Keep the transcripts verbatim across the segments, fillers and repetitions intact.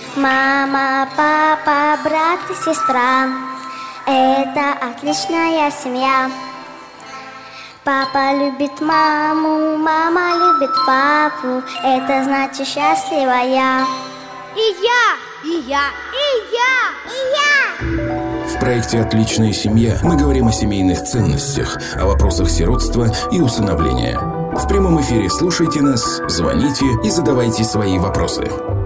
Мама, папа, брат и сестра — это отличная семья. Папа любит маму, мама любит папу — это значит счастливая. И я, и я, и я, и я. В проекте «Отличная семья» мы говорим о семейных ценностях, о вопросах сиротства и усыновления. В прямом эфире слушайте нас, звоните и задавайте свои вопросы.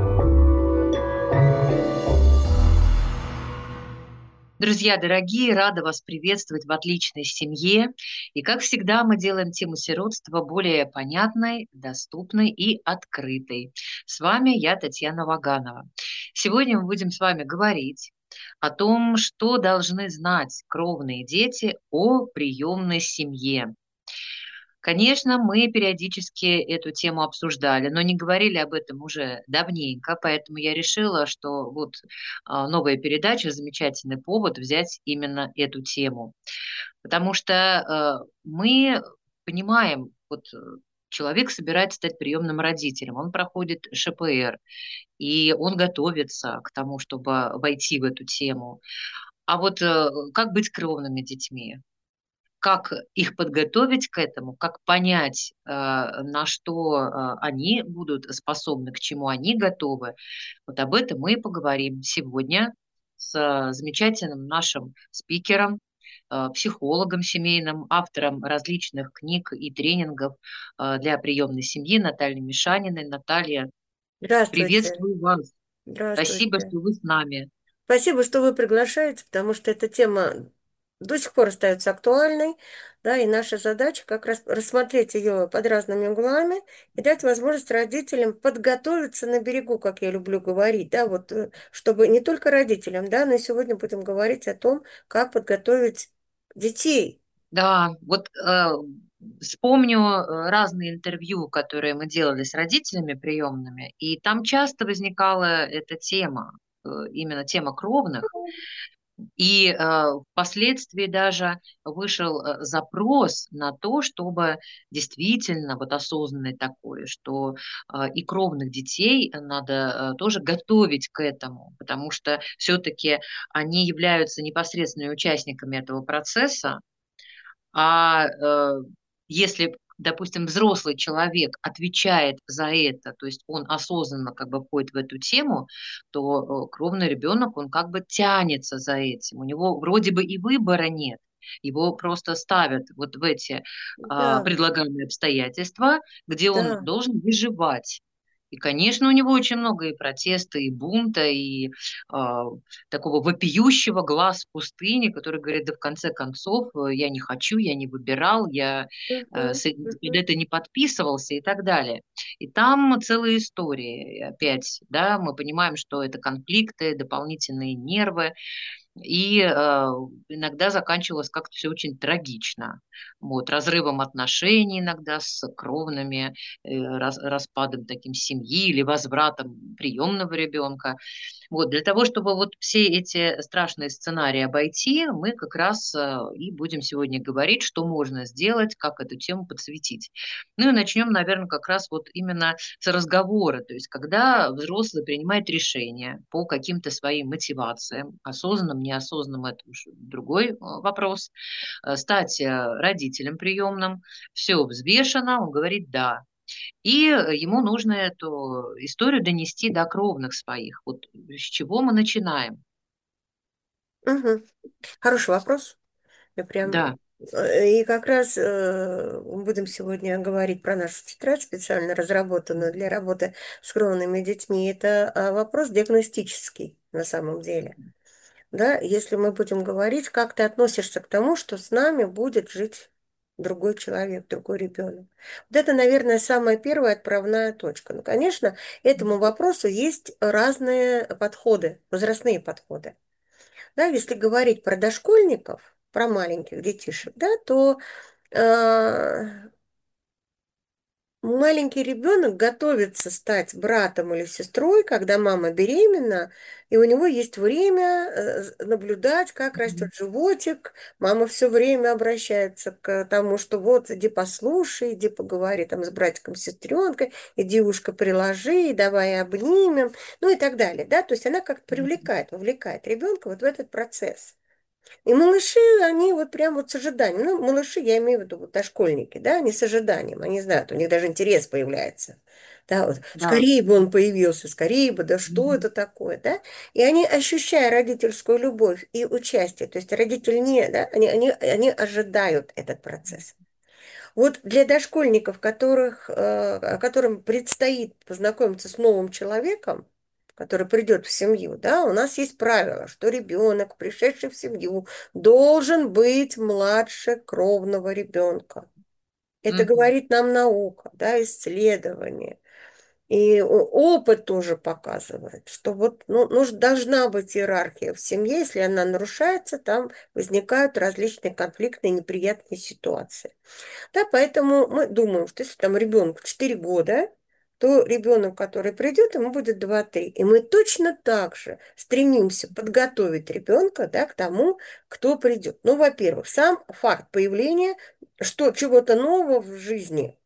Друзья дорогие, рада вас приветствовать в «Отличной семье». И, как всегда, мы делаем тему сиротства более понятной, доступной и открытой. С вами я, Татьяна Ваганова. Сегодня мы будем с вами говорить о том, что должны знать кровные дети о приемной семье. Конечно, мы периодически эту тему обсуждали, но не говорили об этом уже давненько, поэтому я решила, что вот а, новая передача — замечательный повод взять именно эту тему. Потому что а, мы понимаем, вот э, человек собирается стать приемным родителем, он проходит Ш П Р, и он готовится к тому, чтобы войти в эту тему. А вот э, как быть кровными детьми? Как их подготовить к этому, как понять, э, на что э, они будут способны, к чему они готовы. Вот об этом мы и поговорим сегодня с э, замечательным нашим спикером, э, психологом семейным, автором различных книг и тренингов э, для приемной семьи Натальей Мишаниной. Наталья, Здравствуйте. приветствую вас. Спасибо, Здравствуйте. что вы с нами. Спасибо, что вы приглашаете, потому что эта тема до сих пор остается актуальной, да, и наша задача как раз рассмотреть ее под разными углами и дать возможность родителям подготовиться на берегу, как я люблю говорить, да, вот, э, чтобы не только родителям, да, но и сегодня будем говорить о том, как подготовить детей. Да, вот э, вспомню э, разные интервью, которые мы делали с родителями приемными, и там часто возникала эта тема, э, именно тема кровных, и э, впоследствии даже вышел э, запрос на то, чтобы действительно вот осознанный такой, что э, и кровных детей надо э, тоже готовить к этому, потому что все-таки они являются непосредственными участниками этого процесса. А, э, если, допустим, взрослый человек отвечает за это, то есть он осознанно как бы входит в эту тему, то, э, кровный ребенок, он как бы тянется за этим. У него вроде бы и выбора нет. Его просто ставят вот в эти, а, Да, предлагаемые обстоятельства, где он да. должен выживать. И, конечно, у него очень много и протеста, и бунта, и а, такого вопиющего глаз в пустыне, который говорит: да в конце концов, э, я не хочу, я не выбирал, я э, Мгм, с- под мгм. это не подписывался и так далее. И там целые истории. И опять, да, мы понимаем, что это конфликты, дополнительные нервы, и э, иногда заканчивалось как-то все очень трагично. Вот, разрывом отношений иногда с кровными, э, раз- распадом таким семьи или возвратом приемного ребенка. Вот, для того, чтобы вот все эти страшные сценарии обойти, мы как раз э, и будем сегодня говорить, что можно сделать, как эту тему подсветить. Ну и начнем, наверное, как раз вот именно с разговора, то есть когда взрослый принимает решение по каким-то своим мотивациям, осознанным, неосознанным, это уж другой э, вопрос, э, стать э, родителем приемным, все взвешено, он говорит «да». И э, ему нужно эту историю донести до кровных своих. Вот с чего мы начинаем? Мгм. Хороший вопрос. Я Да. прям... э, И как раз э, будем сегодня говорить про нашу тетрадь, специально разработанную для работы с кровными детьми. Это а, вопрос диагностический на самом деле. Да, если мы будем говорить, как ты относишься к тому, что с нами будет жить другой человек, другой ребенок. Вот это, наверное, самая первая отправная точка. Ну, конечно, этому вопросу есть разные подходы, возрастные подходы. Да, если говорить про дошкольников, про маленьких детишек, да, то э, маленький ребенок готовится стать братом или сестрой, когда мама беременна, и у него есть время э, наблюдать, как Мгм. растет животик. Мама все время обращается к тому, что вот иди послушай, иди поговори там с братиком, с сестренкой, иди ушко приложи, давай обнимем, ну и так далее, да, то есть она как-то привлекает, вовлекает ребенка вот в этот процесс. И малыши, они вот прям вот с ожиданием. Ну, малыши, я имею в виду вот дошкольники, да, они с ожиданием, они знают, у них даже интерес появляется. Да, вот, Да. скорее бы он появился, скорее бы, да что Мгм. это такое, да? И они, ощущая родительскую любовь и участие, то есть родитель не, да, они, они, они ожидают этот процесс. Вот для дошкольников, которых, э, которым предстоит познакомиться с новым человеком, который придет в семью, да, у нас есть правило, что ребенок, пришедший в семью, должен быть младше кровного ребенка. Это Мгм. говорит нам наука, да, исследования. И о- опыт тоже показывает, что вот ну, нуж- должна быть иерархия в семье, если она нарушается, там возникают различные конфликтные неприятные ситуации. Да, поэтому мы думаем, что если там ребенку четыре года, то ребенок, который придет, ему будет два-три. И мы точно так же стремимся подготовить ребенка, да, к тому, кто придет. Ну, во-первых, сам факт появления что, чего-то нового в жизни,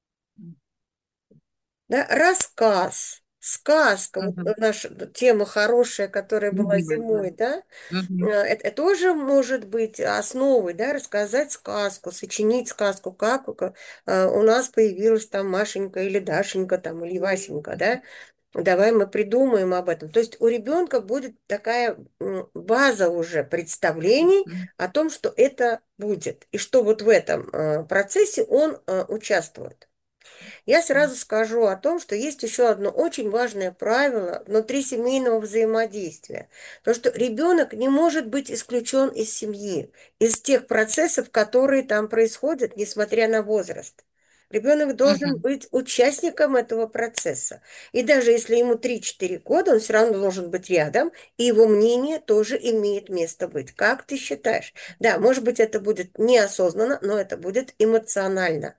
да, рассказ, сказка, вот Мгм. наша тема хорошая, которая была Любимая, да. зимой, да, Э, Мгм. Это это тоже может быть основой, да, рассказать сказку, сочинить сказку, как э, у нас появилась там Машенька или Дашенька там, или Васенька, да, давай мы придумаем об этом. То есть у ребенка будет такая м, база уже представлений Мгм. о том, что это будет, и что вот в этом э, процессе он э, участвует. Я сразу скажу о том, что есть еще одно очень важное правило внутри семейного взаимодействия. То, что ребенок не может быть исключен из семьи, из тех процессов, которые там происходят, несмотря на возраст. Ребенок должен Мгм. быть участником этого процесса. И даже если ему три-четыре года, он все равно должен быть рядом, и его мнение тоже имеет место быть. Как ты считаешь? Да, может быть, это будет неосознанно, но это будет эмоционально.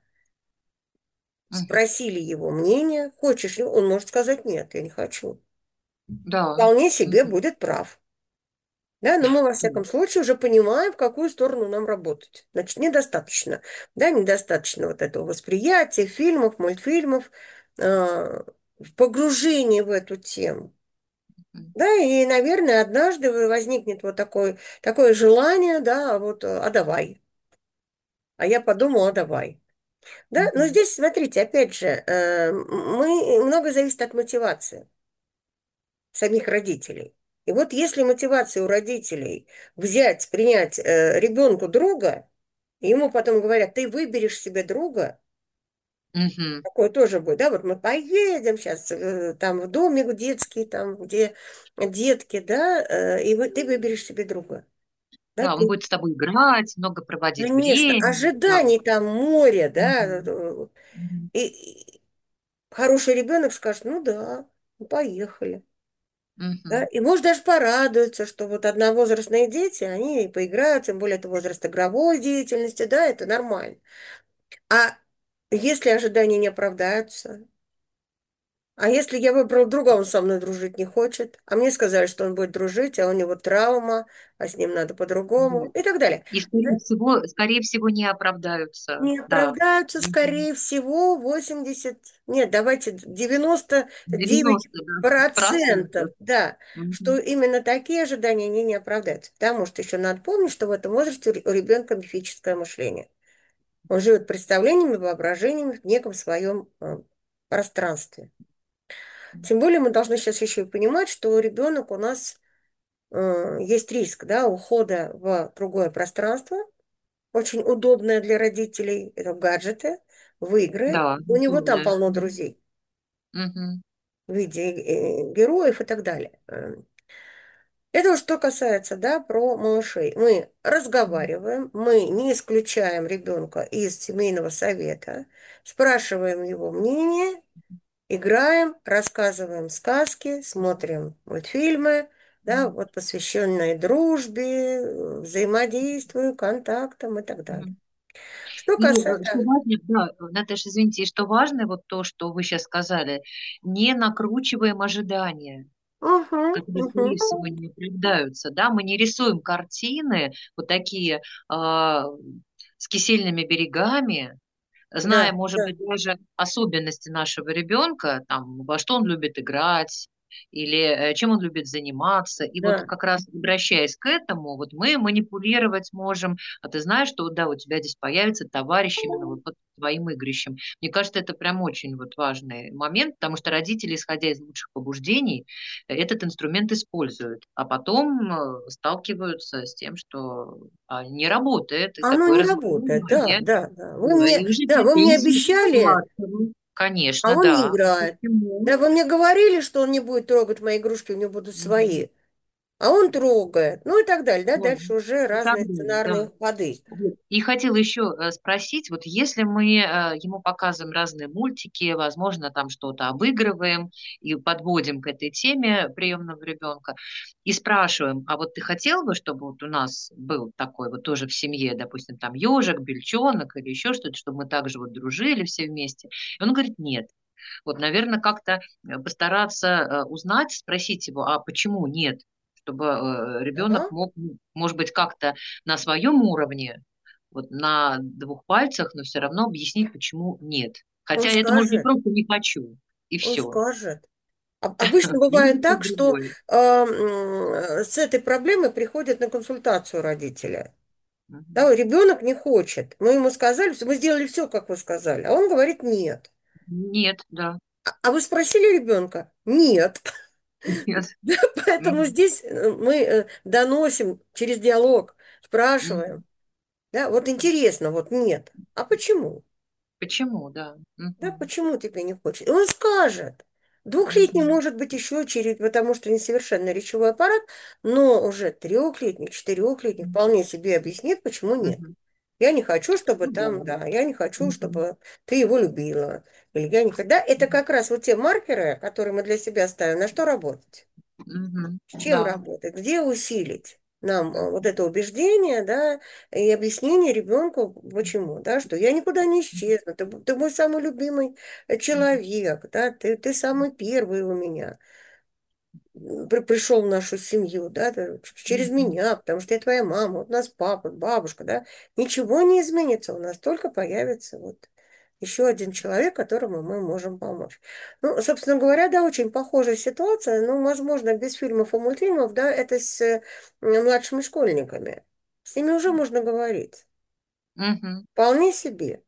Мгм. Спросили его мнение, хочешь ли, он может сказать нет, я не хочу. Да. Вполне себе Мгм. будет прав. Да, но мы во всяком Мгм. случае уже понимаем, в какую сторону нам работать. Значит, недостаточно. Да, недостаточно вот этого восприятия, фильмов, мультфильмов, э, погружения в эту тему. Да, и, наверное, однажды возникнет вот такое, такое желание, да, вот, а давай. А я подумала, а давай. Да, но Мгм. здесь, смотрите, опять же, э, мы, много зависит от мотивации самих родителей. И вот если мотивация у родителей взять, принять э, ребенку друга, и ему потом говорят, ты выберешь себе друга, Мгм. такое тоже будет, да, вот мы поедем сейчас э, там в домик детский, там, где детки, да, э, и вы, ты выберешь себе друга. Да, Да, он ты, будет с тобой играть, много проводить конечно, времени. Да. ожиданий там море, да, Мгм. э, Мгм. и, и хороший ребенок скажет, ну да, ну, поехали. Да? Мгм. И может даже порадуется, что вот одновозрастные дети, они поиграют, тем более это возраст игровой деятельности, да, это нормально. А если ожидания не оправдаются, а если я выбрал друга, он со мной дружить не хочет, а мне сказали, что он будет дружить, а у него травма, а с ним надо по-другому Вот. и так далее. И, Да? скорее всего, скорее всего, не оправдаются. Не Да. оправдаются, Мгм. скорее всего, восемьдесят, нет, давайте девяносто девять девяносто, да, процентов, процентов. да, что Мгм. именно такие ожидания, они не оправдаются. Потому что еще надо помнить, что в этом возрасте у ребенка мифическое мышление. Он живет представлениями, воображениями в неком своем э, пространстве. Тем более мы должны сейчас еще и понимать, что ребенок у нас э, есть риск, да, ухода в другое пространство, очень удобное для родителей, это гаджеты, в игры. Да, У него там удобно. полно Мгм. друзей Мгм. в виде э, героев и так далее. Э, Это уж что касается, да, про малышей. Мы разговариваем, мы не исключаем ребенка из семейного совета, спрашиваем его мнение, играем, рассказываем сказки, смотрим мультфильмы, да, Мгм. вот посвященные дружбе, э, взаимодействию, контактам и так далее. Мгм. Что И э, что касается... важно, да, Наташа, извините, и что важно, вот то, что вы сейчас сказали, не накручиваем ожидания, Угу, которые, угу, скорее всего, не оправдаются, да, мы не рисуем картины вот такие а, с кисельными берегами, зная, да, может да, быть, даже особенности нашего ребенка, там, во что он любит играть, или э, чем он любит заниматься. И вот да. как раз обращаясь к этому, вот мы манипулировать можем, а ты знаешь, что вот, да, у тебя здесь появится товарищ именно вот под твоим игрищем. Мне кажется, это прям очень вот важный момент, потому что родители, исходя из лучших побуждений, э, этот инструмент используют, а потом э, сталкиваются с тем, что а, не работает, и Оно такое не работает, да, разочарование. да, да. Вы Да, мне, и уже да, вы мне претензии обещали, вырабатывают. а Конечно, он не да. играет. Почему? Да, вы мне говорили, что он не будет трогать мои игрушки, у него будут Мгм. свои. А он трогает. Ну и так далее, да, Вот. дальше уже И так разные далее, да. сценарные ходы. Вот. И хотела еще э, спросить, вот если мы э, ему показываем разные мультики, возможно, там что-то обыгрываем и подводим к этой теме приемного ребенка, и спрашиваем, а вот ты хотел бы, чтобы вот у нас был такой вот тоже в семье, допустим, там ежик, бельчонок или еще что-то, чтобы мы также вот дружили все вместе? И он говорит, нет. Вот, наверное, как-то э, постараться э, узнать, спросить его, а почему нет? Чтобы э, ребенок Да, мог, м, может быть, как-то на своем уровне, вот на двух пальцах, но все равно объяснить, почему нет. он Хотя это может быть скажет, просто не хочу, и он все. скажет. Об- Обычно бывает так, что Другой. э, м, с этой проблемой приходят на консультацию родителя. Мгм. Да, ребенок не хочет. Мы ему сказали, что мы сделали все, как вы сказали, а он говорит нет. Нет, да, А а вы спросили ребенка? Нет. нет. Да, поэтому Мгм. здесь э, мы э, доносим через диалог, спрашиваем. Мгм. Да, вот интересно, вот нет. А почему? Почему, да. Да, Мгм. почему тебе не хочется? И он скажет. Двухлетний Мгм. может быть еще через, потому что несовершенный речевой аппарат, но уже трехлетний, четырехлетний вполне себе объяснит, почему нет. Мгм. Я не хочу, чтобы Ну да. там, да, я не хочу, Мгм. чтобы ты его любила. Или я не хочу. Да, это как раз вот те маркеры, которые мы для себя ставим, на что работать. Мгм. С чем Да. работать? Где усилить нам э, вот это убеждение, да, и объяснение ребенку, почему, да, что я никуда не исчезну, ты, ты мой самый любимый э, Мгм. человек, да, ты, ты самый первый у меня при- пришел в нашу семью, да, ты через Мгм. меня, потому что я твоя мама, вот у нас папа, бабушка, да, ничего не изменится, у нас только появится вот еще один человек, которому мы можем помочь. Ну, собственно говоря, да, очень похожая ситуация, ну, возможно, без фильмов и мультфильмов, да, это с э, младшими школьниками. С ними уже можно говорить. Мгм. Вполне себе.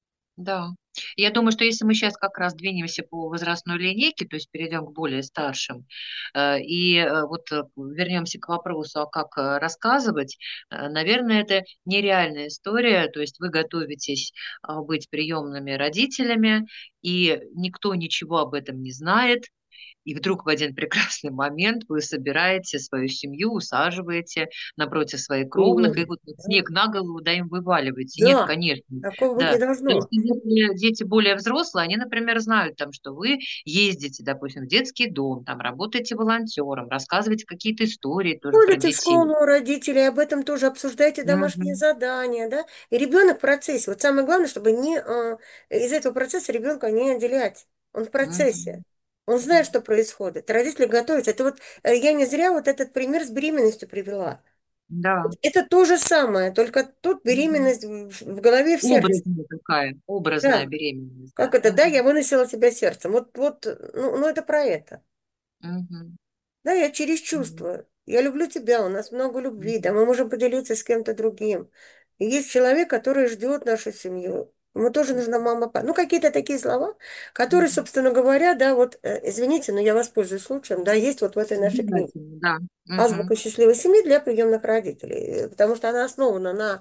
Да. Я думаю, что если мы сейчас как раз двинемся по возрастной линейке, то есть перейдем к более старшим, э, и э, вот э, вернемся к вопросу, а как э, рассказывать, э, наверное, это нереальная история, то есть вы готовитесь а, быть приемными родителями, и никто ничего об этом не знает, и вдруг в один прекрасный момент вы собираете свою семью, усаживаете напротив своих кровных, и Ой, вот вот да, снег на голову, да, им вываливаете. Нет, да, конечно, такого быть не да. Потому должно. что если дети более взрослые, они, например, знают, там, что вы ездите, допустим, в детский дом, там, работаете волонтером, рассказываете какие-то истории тоже про Ходите в детей. школу родители, об этом тоже обсуждаете домашние Мгм. задания, да, и ребенок в процессе. Вот самое главное, чтобы не, а, из этого процесса ребенка не отделять. Он в процессе. Мгм. Он знает, что происходит. Родители готовятся. Это вот э, я не зря вот этот пример с беременностью привела. Да. Это то же самое, только тут Мгм. беременность в в голове, в сердце. Образная такая, образная Да. беременность, Как да. это, да, Мгм. я выносила тебя сердцем. Вот, вот, ну, ну это про это. Мгм. Да, я через Мгм. чувства. Я люблю тебя, у нас много любви, да, Мгм. мы можем поделиться с кем-то другим. И есть человек, который ждет нашу семью. Ему тоже нужна мама, папа. Ну, какие-то такие слова, которые, Мгм. собственно говоря, да, вот, э, извините, но я воспользуюсь случаем, да, есть вот в этой нашей книге. Обязательно, да. Азбука Мгм. счастливой семьи для приемных родителей, э, потому что она основана на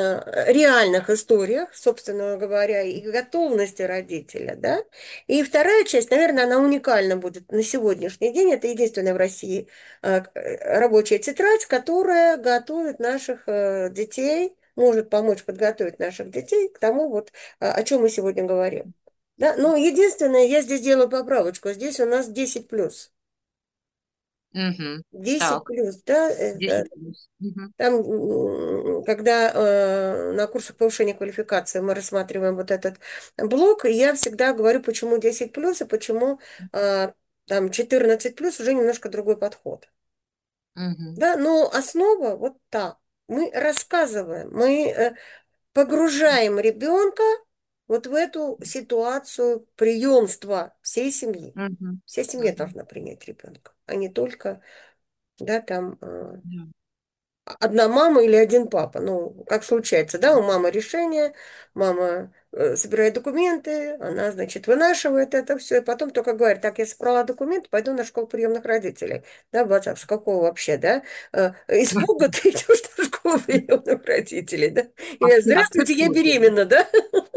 э, реальных историях, собственно говоря, и готовности родителя, да. И вторая часть, наверное, она уникальна будет на сегодняшний день. Это единственная в России э, к- э, рабочая тетрадь, которая готовит наших э, детей, может помочь подготовить наших детей к тому, вот, э, о чем мы сегодня говорим. Да? Но единственное, я здесь делаю поправочку, здесь у нас десять плюс. Мгм. Десять Так, плюс, да, это десять плюс. Мгм. там, м, когда э, на курсах повышения квалификации мы рассматриваем вот этот блок, и я всегда говорю, почему десять плюс и почему э, там четырнадцать плюс уже немножко другой подход. Мгм. Да, но основа вот так. Мы рассказываем, мы э, погружаем ребенка вот в эту ситуацию приемства всей семьи. Мгм. Вся семья Мгм. должна принять ребенка, а не только, да, там э, Да. одна мама или один папа. Ну, как случается, да, у мамы решение, мама э, собирает документы, она, значит, вынашивает это все, и потом только говорит, так, я собрала документы, пойду на школу приемных родителей. Да, бацак, с какого вообще, да? Э, Испуга ты идешь на школу приемных родителей, да? А Или, ты, а ты здравствуйте, я кто же, да? беременна, да?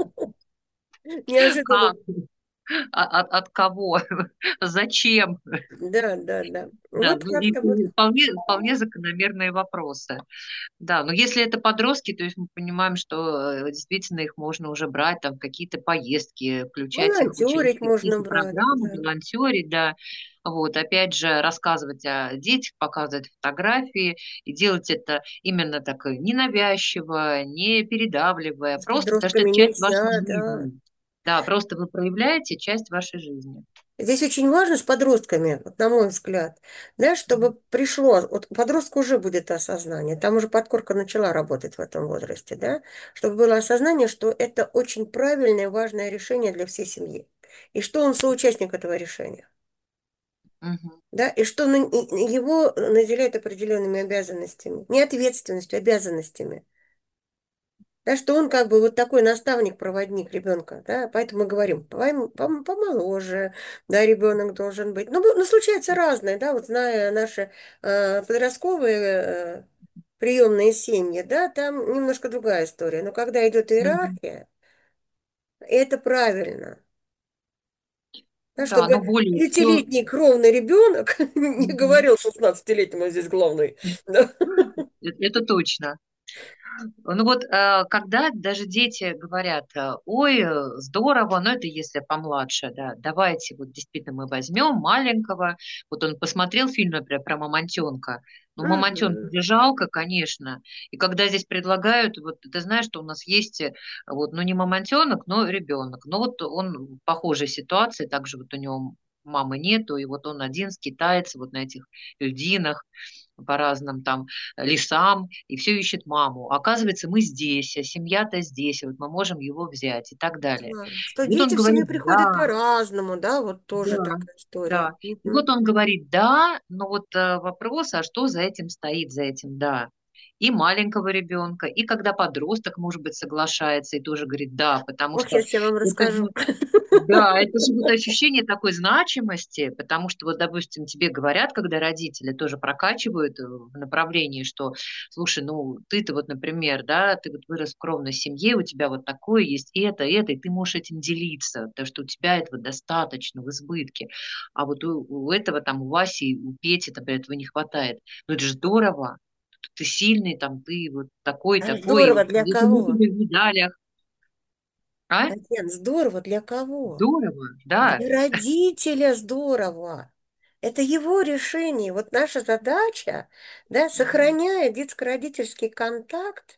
Как? Неожиданно. А- От, от кого? Зачем? Да, да, да. Да, Вот ну и как-то вот. и вполне, вполне закономерные вопросы. Да, но если это подростки, то есть мы понимаем, что э, действительно их можно уже брать там в какие-то поездки, включать их в Волонтерить участие в можно какие-то брать, программы, да. волонтерить, да. Вот, опять же, рассказывать о детях, показывать фотографии и делать это именно так э, ненавязчиво, не передавливая, С просто потому что это подростками часть вашей нельзя, да. жизни. Да, просто вы проявляете часть вашей жизни. Здесь очень важно с подростками, вот на мой взгляд, да, чтобы пришло, вот у подростка уже будет осознание, там уже подкорка начала работать в этом возрасте, да, чтобы было осознание, что это очень правильное и важное решение для всей семьи, и что он соучастник этого решения, Мгм. да, и что на- и- его наделяет определенными обязанностями, не ответственностью, обязанностями. Да, что он как бы вот такой наставник-проводник ребенка, да, поэтому мы говорим, пом- пом- помоложе, да, ребенок должен быть. Ну, бу- ну, случается разное, да, вот зная наши э, подростковые э, приемные семьи, да, там немножко другая история. Но когда идет Мгм. иерархия, это правильно, да, Да, но чтобы более все. девятилетний кровный ребенок не говорил шестнадцатилетнему здесь главный, да. Это точно. Ну вот, э, когда даже дети говорят, э, ой, э, здорово, но это если помладше, да, давайте вот действительно мы возьмем маленького, вот он посмотрел фильм, например, про мамонтенка, ну, мамонтенка Мгм. же жалко, конечно, и когда здесь предлагают, вот ты знаешь, что у нас есть, э, вот, ну, не мамонтенок, но ребенок, но вот он в похожей ситуации, также вот у него мамы нету, и вот он один скитается вот на этих льдинах, по разным там лесам, и все ищет маму. А оказывается, мы здесь, а семья-то здесь, и вот мы можем его взять и так далее. Да, что И вот он дети в семью говорит, приходят да, по-разному, да, вот тоже да, такая история. да. И Мгм. вот он говорит, да, но вот э, вопрос, а что за этим стоит, за этим да? И маленького ребенка, и когда подросток, может быть, соглашается и тоже говорит да, потому Ох, что сейчас я вам это расскажу. же да, это же вот ощущение такой значимости, потому что вот, допустим, тебе говорят, когда родители тоже прокачивают э, в направлении, что, слушай, ну, ты-то вот, например, да, ты вот вырос в кровной семье, у тебя вот такое есть, это, это, и ты можешь этим делиться, потому что у тебя этого достаточно в избытке, а вот у, у этого там, у Васи, у Пети, например, этого не хватает. Ну, это же здорово, ты сильный, там, ты вот такой, А такой, и здорово вот для это мы кого? тебе в медалях, а? Татьяна, здорово для кого? Здорово, да. Для родителя здорово. Это его решение. Вот наша задача, да, Мгм. сохраняя детско-родительский контакт,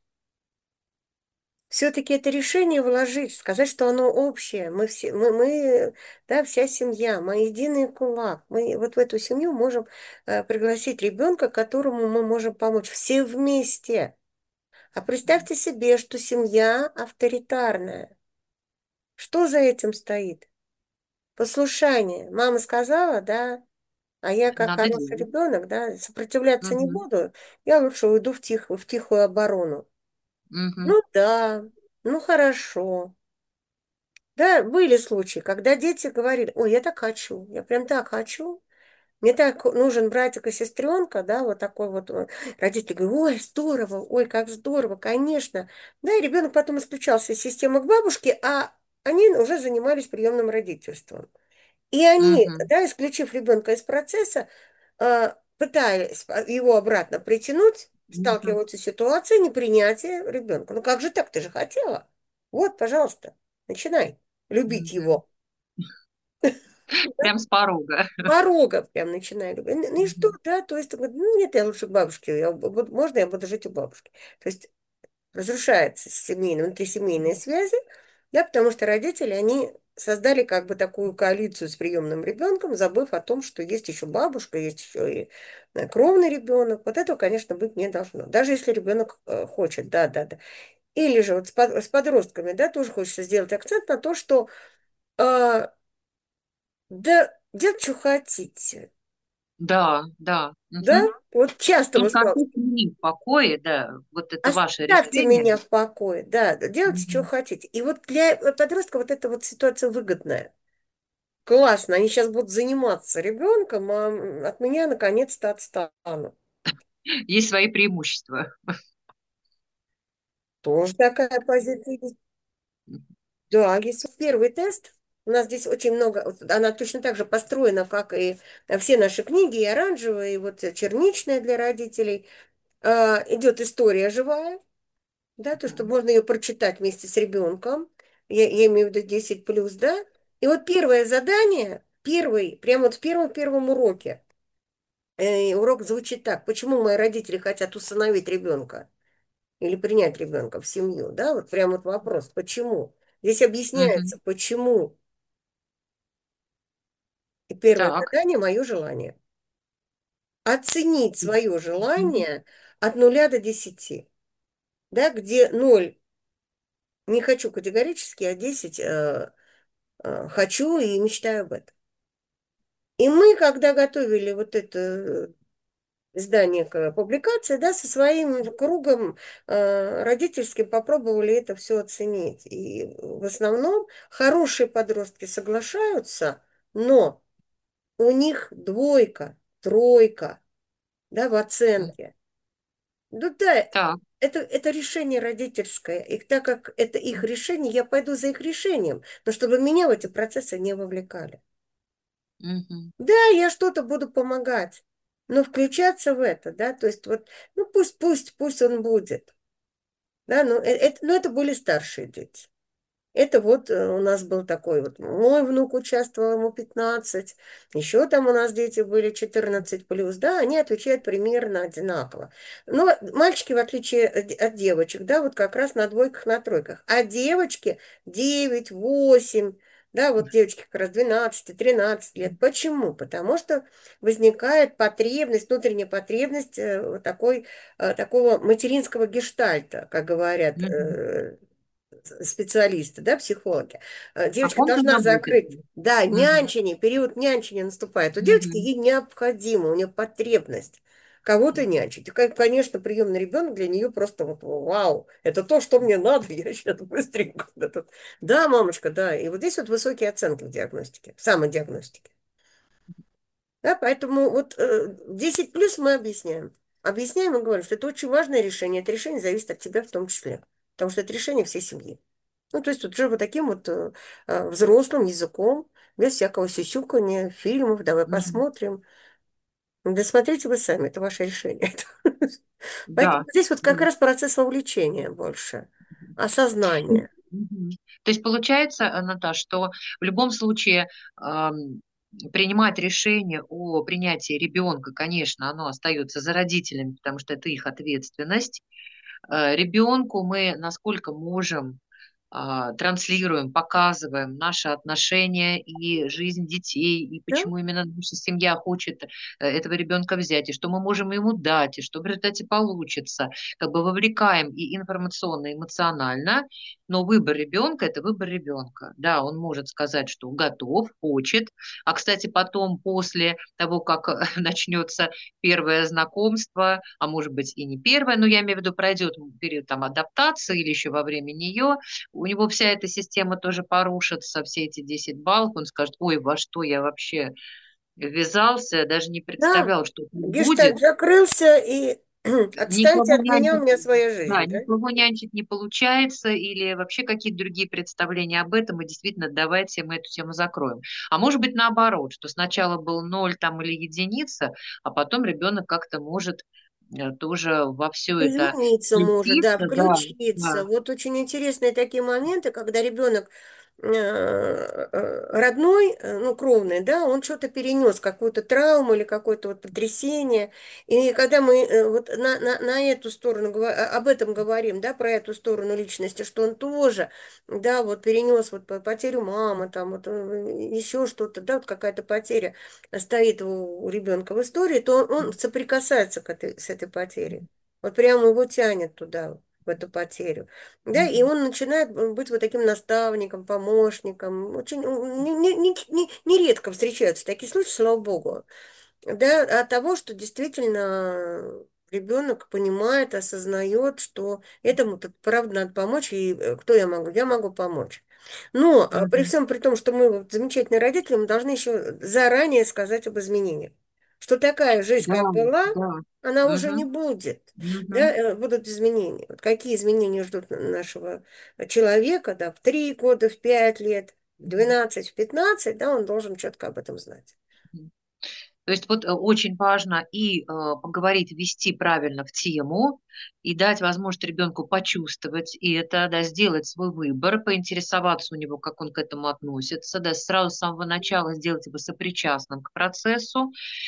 все-таки это решение вложить, сказать, что оно общее. Мы все, мы, мы, да, вся семья, мы единый кулак. Мы вот в эту семью можем э, пригласить ребенка, которому мы можем помочь все вместе. А представьте себе, что семья авторитарная. Что за этим стоит? Послушание. Мама сказала, да, а я как Надо хороший делать. ребенок, да, сопротивляться не Мгм. буду, я лучше уйду в тихую, в тихую оборону. Мгм. Ну да, ну хорошо. Да, были случаи, когда дети говорили, ой, я так хочу, я прям так хочу. Мне так нужен братик и сестренка, да, вот такой вот. э, Родители говорят, ой, здорово, ой, как здорово, конечно. Да, и ребенок потом исключался из системы к бабушке, а они уже занимались приемным родительством. И они, Мгм. да, исключив ребенка из процесса, э, пытались его обратно притянуть, Мгм. сталкиваются с ситуацией непринятия ребенка. Ну как же так, ты же хотела. Вот, пожалуйста, начинай любить Мгм. его. Прям с порога. Порога прям начинаю любить. Ну ну и что, Мгм. да, то есть, говорит, ну нет, я лучше к бабушке, я, бу- бу- можно я буду жить у бабушки. То есть разрушаются семейные, внутрисемейные связи, да, потому что родители, они создали как бы такую коалицию с приемным ребенком, забыв о том, что есть еще бабушка, есть еще и э, кровный ребенок. Вот этого, конечно, быть не должно. Даже если ребенок э, хочет, да, да, да. Или же вот с, под- с подростками, да, тоже хочется сделать акцент на то, что э, да, делать, что хотите. Да, да. Да, Мгм. вот часто вы Только сказали, оставьте меня в покое, да. Вот это ваше оставьте решение. меня в покое, да, да, делайте, что Мгм. хотите. И вот для подростка вот эта вот ситуация выгодная. Классно, они сейчас будут заниматься ребенком, а м, от меня наконец-то отстанут. Есть свои преимущества. Тоже такая позиция есть. Да, есть вот первый тест. У нас здесь очень много, вот она точно так же построена, как и все наши книги, и оранжевая, и вот черничная для родителей. А, идет история живая, да, то, что Мгм. можно ее прочитать вместе с ребенком. Я, я имею в виду десять плюс, да. И вот первое задание, первый, прямо вот в первом-первом уроке, э, урок звучит так: почему мои родители хотят усыновить ребенка или принять ребенка в семью, да, вот прям вот вопрос, почему. Здесь Мгм. объясняется, почему. И первое Так. задание — мое желание. Оценить свое Мгм. желание от нуля до десяти, да, где ноль не хочу категорически, а десять э, э, хочу и мечтаю об этом. И мы, когда готовили вот это издание к публикации, да, со своим кругом э, родительским попробовали это все оценить. И в основном хорошие подростки соглашаются, но у них двойка, тройка, да, в М. оценке. Ну да, Так. это, это решение родительское. И так как это их решение, я пойду за их решением, но чтобы меня в эти процессы не вовлекали. Мгм. Да, я что-то буду помогать, но включаться в это, да, то есть вот, ну пусть, пусть, пусть он будет, да, ну э- это, ну, это были старшие дети. Это вот э, у нас был такой вот, мой внук участвовал, ему пятнадцать, еще там у нас дети были четырнадцать плюс, да, они отвечают примерно одинаково. Но мальчики, в отличие от от девочек, да, вот как раз на двойках, на тройках, а девочки девять, восемь, да, вот девочки как раз двенадцать, тринадцать лет. Почему? Потому что возникает потребность, внутренняя потребность э, вот такой, э, такого материнского гештальта, как говорят Мгм. э, специалисты, да, психологи. Э, О Девочка ком-то должна закрыть, заботиться. да, Мгм. нянчение, период нянчения наступает. У девочки Мгм. ей необходимо, у нее потребность кого-то Мгм. нянчить. И, как, конечно, приемный ребенок для нее просто вот вау, это то, что мне надо, я сейчас быстренько. Да, тут. Да, мамочка, да. И вот здесь вот высокие оценки в диагностике, в самодиагностике. Да, поэтому вот э, десять плюс мы объясняем. Объясняем и говорим, что это очень важное решение. Это решение зависит от тебя в том числе. Потому что это решение всей семьи. Ну, то есть вот уже вот таким вот э, э, взрослым языком, без всякого сюсюканья, фильмов, давай Мгм. посмотрим. Да смотрите вы сами, это ваше решение. Поэтому Да. здесь вот как Да. раз процесс вовлечения больше, Мгм. осознания. Мгм. То есть получается, э, Наташ, что в любом случае ам, принимать решение о принятии ребенка, конечно, оно остается за родителями, потому что это их ответственность. Э, Ребенку мы насколько можем а, транслируем, показываем наши отношения и жизнь детей, и Да? почему именно наша семья хочет э, этого ребенка взять, и что мы можем ему дать, и что в результате получится. Как бы вовлекаем и информационно, и эмоционально, но выбор ребенка — это выбор ребенка. Да, он может сказать, что готов, хочет, а, кстати, потом, после того, как э, начнется первое знакомство, а может быть и не первое, но я имею в виду, пройдет период там адаптации или еще во время нее, у него вся эта система тоже порушится, все эти десять баллов, он скажет: ой, во что я вообще ввязался, даже не Да, представлял, что тут будет. гештальт закрылся, и отстаньте Никого от меня, у нянчить, меня своя да, жизнь, да? никого нянчить не получается, или вообще какие-то другие представления об этом, и действительно, давайте мы эту тему закроем. А может быть наоборот, что сначала был ноль там или единица, а потом ребенок как-то может э, тоже во все это Измениться может, да, включиться, да, включиться. да. Вот очень интересные такие моменты, когда ребенок, э, э, родной, э, ну, кровный, да, он что-то перенес, какую-то травму или какое-то вот потрясение. И когда мы э, вот на, на, на эту сторону, гова- а- об этом говорим, да, про эту сторону личности, что он тоже, да, вот перенес вот по- потерю мамы, там вот еще что-то, да, вот какая-то потеря стоит у, у ребенка в истории, то он, он соприкасается к этой, с этой потерей. Вот прямо его тянет туда, в эту потерю. Да, и Мгм. он начинает быть вот таким наставником, помощником. Очень не, не, не, не- нередко встречаются такие случаи, слава богу. Да, от того, что действительно ребенок понимает, осознает, что этому тут правда надо помочь, и э, кто я могу? Я могу помочь. Но а, при Мгм. всем при том, что мы вот замечательные родители, мы должны еще заранее сказать об изменениях. Что такая жизнь, Да, как была, да. она уже не Мгм. будет. Да, Мгм. э, будут изменения. Вот какие изменения ждут нашего человека, да, в три года, в пять лет, в Мгм. двенадцать, в пятнадцать, да, он должен четко об этом знать. Мгм. То есть вот э, очень важно и э, поговорить, ввести правильно в тему, и дать возможность ребенку почувствовать и это, да, сделать свой выбор, поинтересоваться у него, как он к этому относится, да, сразу с самого начала сделать его сопричастным к процессу,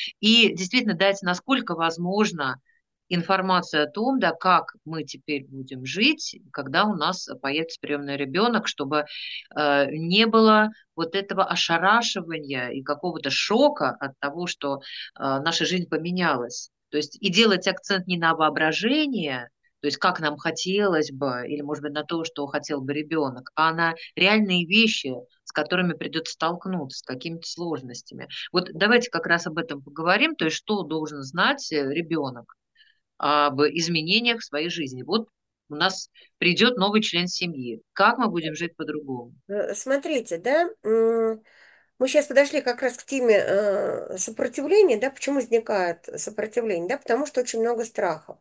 и действительно дать, насколько возможно, информацию о том, да, как мы теперь будем жить, когда у нас появится приемный ребенок, чтобы э, не было вот этого ошарашивания и какого-то шока от того, что э, наша жизнь поменялась. То есть и делать акцент не на воображение, то есть как нам хотелось бы, или, может быть, на то, что хотел бы ребенок, а на реальные вещи, с которыми придется столкнуться, с какими-то сложностями. Вот давайте как раз об этом поговорим, то есть что должен знать э, ребенок об изменениях в своей жизни. Вот у нас придет новый член семьи. Как мы будем жить по-другому? Э, Смотрите, да, м, мы сейчас подошли как раз к теме э, сопротивления, да, почему возникает сопротивление, да, потому что очень много страхов.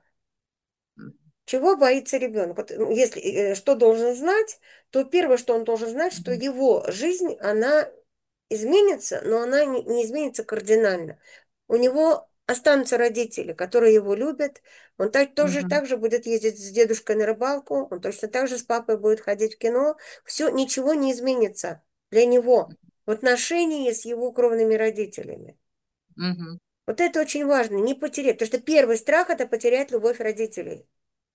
М, Чего боится ребенок? Вот, ну, если э, что должен знать, то первое, что он должен знать, что мгм, его жизнь, она изменится, но она не, не изменится кардинально. У него останутся родители, которые его любят. Он так, тоже мгм, так же будет ездить с дедушкой на рыбалку, он точно так же с папой будет ходить в кино. Все, ничего не изменится для него в отношении с его кровными родителями. мгм, Вот это очень важно, не потерять, потому что первый страх– это потерять любовь родителей.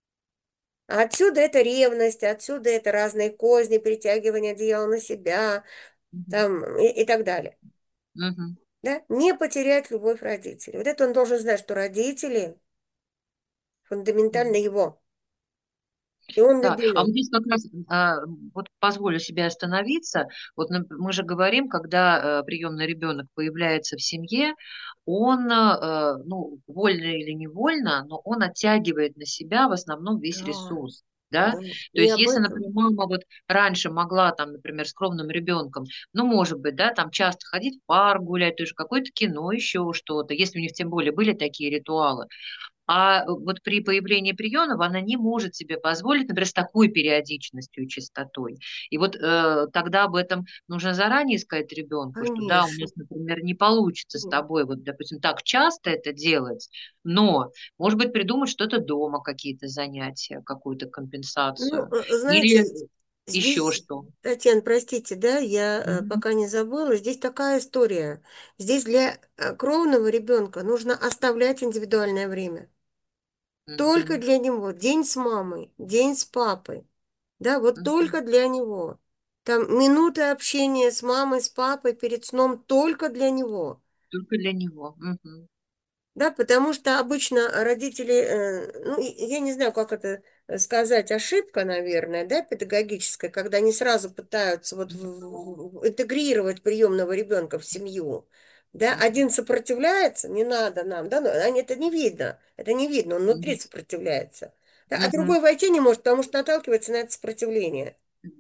А отсюда это ревность, отсюда это разные козни, притягивание одеяла на себя, мгм, там, и, и так далее. мгм. Да? Не потерять любовь родителей. Вот это он должен знать, что родители фундаментально Мгм. его, и он Да, а вот любимый. здесь как раз а, вот позволю себе остановиться. Вот нап- мы же говорим, когда э, приемный ребенок появляется в семье, он, э, ну, вольно или невольно, но он оттягивает на себя в основном весь Да, ресурс. Да? да. То И есть, об если, этом. например, мама вот раньше могла, там, например, с кровным ребенком, ну, может быть, да, там часто ходить в парк гулять, тоже какое-то кино, еще что-то, если у них тем более были такие ритуалы, а вот при появлении приемов она не может себе позволить, например, с такой периодичностью и частотой. И вот э, тогда об этом нужно заранее сказать ребенку, что да, у Конечно. нас, например, не получится с тобой, вот, допустим, так часто это делать, но, может быть, придумать что-то дома, какие-то занятия, какую-то Ну, компенсацию. э, знаете, Или еще здесь, что. Татьяна, простите, да, я э, Мгм. пока не забыла, здесь такая история. Здесь для э, кровного ребенка нужно оставлять индивидуальное время. Только Мгм. для него. День с мамой, день с папой. Да, вот Мгм. только для него. Там минуты общения с мамой, с папой перед сном только для него. Только для него. Мгм. Да, потому что обычно родители, э, ну, и- я не знаю, как это э, сказать, ошибка, наверное, да, педагогическая, когда они сразу пытаются вот в- в- интегрировать приемного ребенка в семью. Да, Мгм. один сопротивляется, не надо нам, да, но они это не видно, это не видно, он внутри Мгм. сопротивляется. Да, а Мгм. другой войти не может, потому что наталкивается на это сопротивление.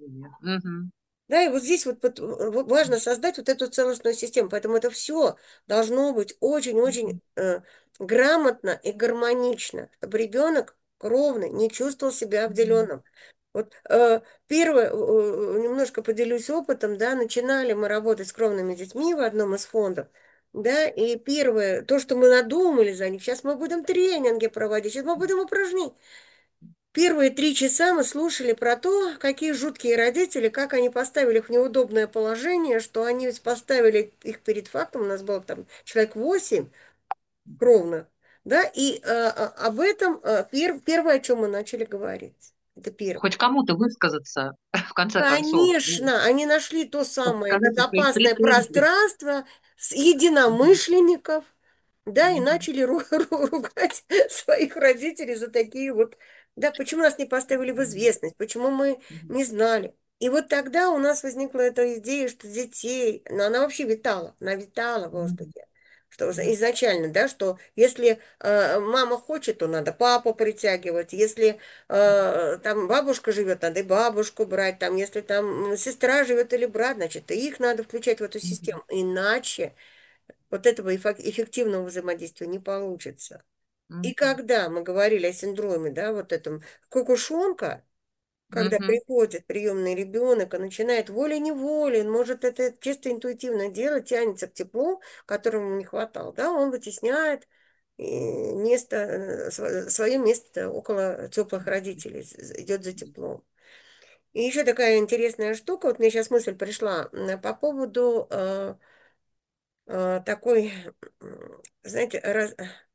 Мгм. Да, и вот здесь вот, вот, в- важно создать вот эту целостную систему. Поэтому это все должно быть очень-очень Мгм. э, грамотно и гармонично, чтобы ребенок кровный не чувствовал себя Мгм. обделенным. Вот э, первое, э, э, немножко поделюсь опытом, да, начинали мы работать с кровными детьми в одном из фондов, да, и первое, то, что мы надумали за них, сейчас мы будем тренинги проводить, сейчас мы будем упражнять. Первые три часа мы слушали про то, какие жуткие родители, как они поставили их в неудобное положение, что они ведь поставили их перед фактом, у нас было там человек восемь кровных, да, и э, а, об этом э, пер- первое, о чем мы начали говорить. Это первое. Хоть кому-то высказаться, в конце концов, ну, Конечно, они нашли то самое сказать о своих безопасное претензиях. пространство с Мгм. единомышленников, да, и Мгм. начали ру- ру- ругать своих родителей за такие вот, да, почему нас не поставили в Мгм. известность, почему мы Мгм. не знали. И вот тогда у нас возникла эта идея, что детей, ну, она вообще витала, она витала в Мгм. воздухе, что Мгм. изначально, да, что если э, мама хочет, то надо папу притягивать, если э, там бабушка живет, надо и бабушку брать, там, если там сестра живет или брат, значит, и их надо включать в эту Мгм. систему, иначе вот этого эффек- эффективного взаимодействия не получится. И Мгм. когда мы говорили о синдроме, да, вот этом кукушонка, когда Мгм. приходит приемный ребенок и начинает волей-неволей, он может это чисто интуитивно делать, тянется к теплу, которому ему не хватало, да, он вытесняет э, место, свое место около теплых родителей, идет за теплом. И еще такая интересная штука, вот мне сейчас мысль пришла м, по поводу э, э, такой, м, знаете, раз-